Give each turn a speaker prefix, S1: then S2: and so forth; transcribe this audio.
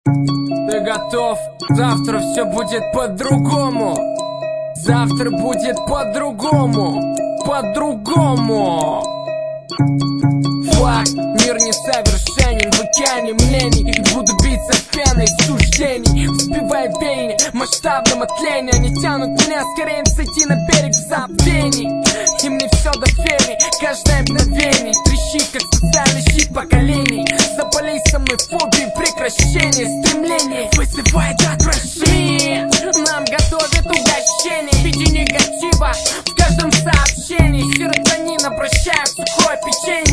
S1: Ты готов? Завтра все будет по-другому. Завтра будет по-другому. По-другому. Факт, мир несовершенен. В океане мнений и буду биться пеной суждений. Взбивая веяния масштабного тления. Они тянут меня скорее сойти на берег в забвении. И мне все до фени, каждое мгновение трещит, как социальный щит поколений. Заболей со мной фобией прекращения. Стремление вызывает отвращение. Нам готовят угощение в виде негатива в каждом сообщении. Серотонин обращаю в сухое печенье.